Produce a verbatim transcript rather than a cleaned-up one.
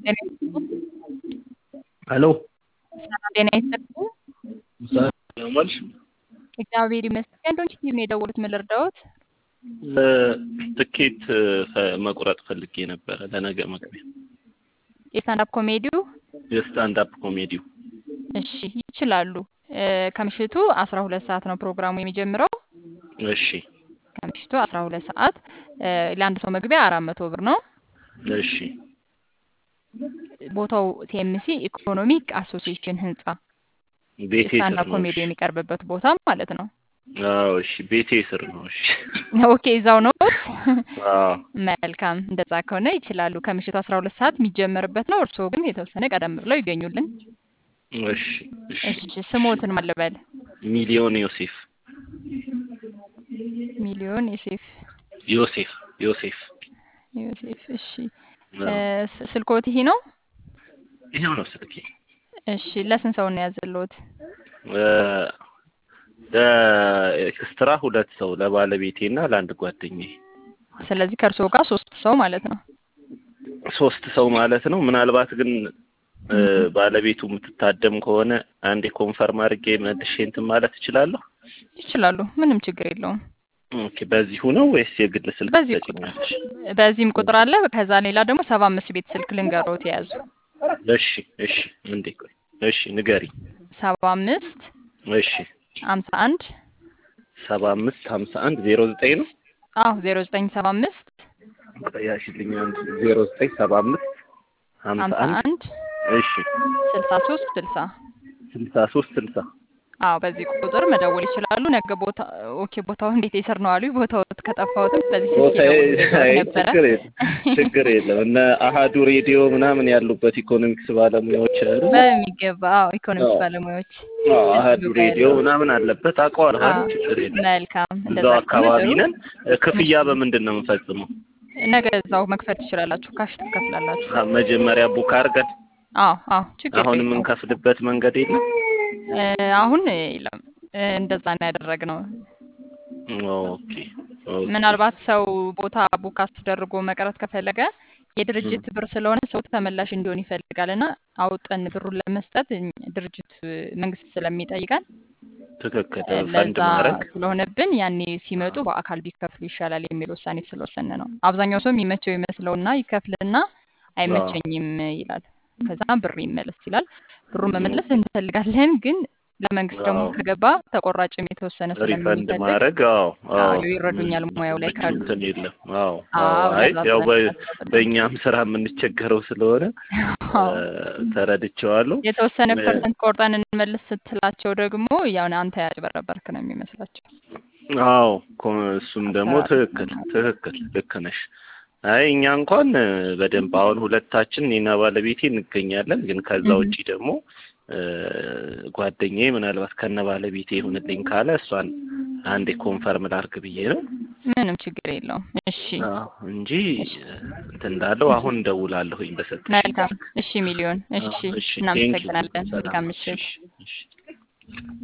ጤና ይስጥልኝ። ሄሎ ሰላም ጤና ይስጥልኝ። ሰላም ዋልሽ? እግዚአብሔር ይመስገን። ዶንት ቲቪ ነው የደወሉት። ምን ልርዳዎት? ትኬት መቁረጥ ፈልጌ ነበረ ለነገ መግቢያ። የስታንድ አፕ ኮሜዲው? የስታንድ አፕ ኮሜዲው። እሺ ይችላሉ። ከምሽቱ አስራ ሁለት ሰዓት ነው ፕሮግራሙ የሚጀምረው። እሺ ከምሽቱ አስራ ሁለት ሰዓት ለአንድ ሰው መግቢያ አራት መቶ ብር ነው። እሺ ቦታው ቲኤምሲ ኢኮኖሚክ አሶሲዬሽን ህንጻ ቤቴ ስታንድ ስር አፕ ነው። ኮሜዲ እሺ የሚቀርብበት ቦታ ማለት ነው። አዎ እሺ ቤቴ ስር ነው። እሺ ኦኬ እዛው ነው። አዎ መልካም እንደዛ ከሆነ ይችላሉ። ከምሽቱ አስራ ሁለት ሰዓት የሚጀመርበት ነው። እርስዎ ግን የተወሰነ ቀደም ብለው ይገኙልን። እሺ እሺ እሺ ስሞትን ማን ልበል? ሚሊዮን ዮሴፍ ሚሊዮን ዮሴፍ ዮሴፍ ዮሴፍ ዮሴፍ። እሺ አዎ ስ- ስልክዎት ይሄ ነው? ይሄው ነው ስልኬ። እሺ ለስንት ሰው ነው ያዘልዎት? ለኤክስትራ ሁለት ሰው ለባለቤቴና ለአንድ ጓደኛዬ። ስለዚህ ከእርስዎ ጋር ሶስት ሰው ማለት ነው። ሶስት ሰው ማለት ነው። ምናልባት ግን ባለቤቱ የምትታደም ከሆነ አንዴ ኮንፈርም አድርጌ መልሼ እንትን ማለት እችላለሁ? ይችላሉ። ምንም ችግር የለውም። ኦኬ በዚሁ ነው ወይስ የግል ስልክ በዚህ ቁጥር ትሰጪኛለሽ? በዚህም ቁጥር አለ። ከዛ ሌላ ደግሞ ሰባ አምስት ቤት ስልክ ልንገሮት የያዙ። እሺ እሺ እንዴ ቆይ እሺ ንገሪ። ሰባ አምስት እሺ ሀምሳ አንድ ሰባ አምስት ሀምሳ አንድ ዜሮ ዘጠኝ ነው። አዎ ዜሮ ዘጠኝ ሰባ አምስት ያሽልኝ አንድ ዜሮ ዘጠኝ ሰባ አምስት ሀምሳ ሀምሳ አንድ አንድ እሺ ስልሳ ሶስት ስልሳ ስልሳ ሶስት ስልሳ አዎ በዚህ ቁጥር መደወል ይችላሉ። ነገ ቦታ ኦኬ ቦታው እንዴት የስር ነው አሉ። ቦታው ከጠፋሁትም በዚህ ስልክ ቦታ ይደውሉ ነበረ። ችግር የለም ችግር የለም። እነ አሃዱ ሬዲዮ ምናምን ያሉበት ኢኮኖሚክስ ባለሙያዎች አሉ። በሚገባ አዎ ኢኮኖሚክስ አዎ ባለሙያዎች አዎ አሃዱ እሱ ጋር ሬዲዮ ያለው። ምናምን አለበት አውቀዋለሁ። አዎ ችግር የለም። መልካም እንደዛ እዛው ከሆነ አካባቢ ጥሩ። ነን። ክፍያ በምንድን ነው የምንፈጽመው? ነገ እዛው መክፈል ትችላላችሁ። ካሽ ትከፍላላችሁ። አ- መጀመሪያ ቡክ አድርገን አዎ አዎ ችግር አሁን የለውም። የምንከፍልበት መንገድ የለም? እ፣ አሁን የለም እ፣ እንደዛ ነው ያደረግነው። ኦኬ ኦኬ ምናልባት ሰው ቦታ ቡክ አስደርጎ መቅረት ከፈለገ የድርጅት ብር ስለሆነ ሰው ተመላሽ እንዲሆን ይፈልጋል እና አውጠን ብሩን ለመስጠት እኝ- ድርጅት መንግስት ስለሚጠይቀን ትክክል። እ፣ ፈንድ ለዛ ማድረግ ስለሆነብን ያኔ ሲመጡ በአካል ቢከፍሉ ይሻላል የሚል ውሳኔ ስለወሰነ ነው። አብዛኛው ሰው የሚመቸው ይመስለውና ይከፍልና አይመቸኝም ይላል። ከዛ ብር ይመለስ ይላል። ብሩን መመለስ እንፈልጋለን ግን ለመንግስት ደግሞ አዎ ከገባ ተቆራጭም የተወሰነ ሪፈንድ ስለምንፈልግ ማድረግ አዎ አዎ አዎ ይረዱኛል ሙያው ላይ ምቹ ካሉ። እንትን የለም። አዎ አዎ አዎ አይ ለዛ ያው በ- ስለሚያስፈልግ በእኛም ስራ የምንቸገረው ስለሆነ አዎ እ፣ ተረድቼዋለሁ። የተወሰነ እ፣ ፐርሰንት ቆርጠን እንመልስ ስትላቸው ደግሞ ያው አንተ ያጭበረበርክ ነው የሚመስላቸው። አዎ ኮ- እሱም ደግሞ አሰራሩ ትክክል ማለት ነው። ትክክል ልክ ነሽ። አይ እኛ እንኳን እ፣ በደንብ አሁን ሁለታችን እኔና ባለቤቴ እንገኛለን። ግን ከዛ እህ፣ ውጪ ደግሞ እ፣ ጓደኛዬ ምናልባት ከነ ባለቤቴ ይሁንልኝ ካለ እሷን አንዴ ኮንፈርም ላድርግ ብዬ ነው። ምንም ችግር የለውም። እሺ አዎ እንጂ እሺ እ፣ እንትን እንዳለው እሺ አሁን እደውላለሁኝ በሰጠሽኝ መልካም። ስልክ። እሺ ሚሊዮን። አዎ እሺ እሺ ቴንኪው እናመሰግናለን። ሰላም መልካም እሺ ምሽት። እሺ እሺ